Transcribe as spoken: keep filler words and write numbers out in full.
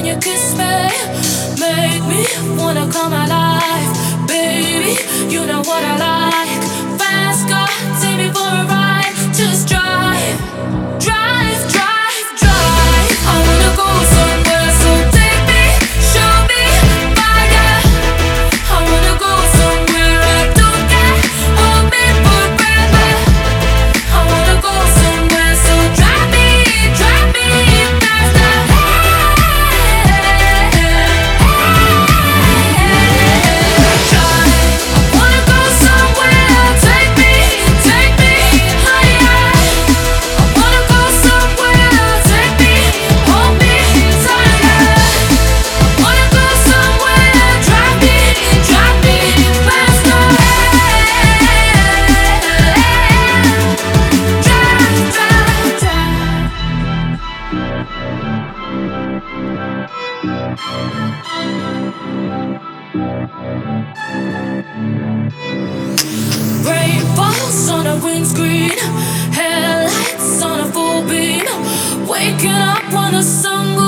you kiss me, make me wanna come alive. Baby, you know what I like. Fast car, take me for a ride. Just drive, drive, drive, drive. I wanna go somewhere, so take me, show me fire. I wanna go somewhere I don't care, hold me forever. I wanna go somewhere, so drive me, drive me faster. I wanna go somewhere, take me, take me higher. I wanna go somewhere, take me, hold me tighter. I wanna go somewhere, drive me, drive me faster. Drive, drive, drive. Rain falls on a windscreen, headlights on a full beam. Waking up when the sun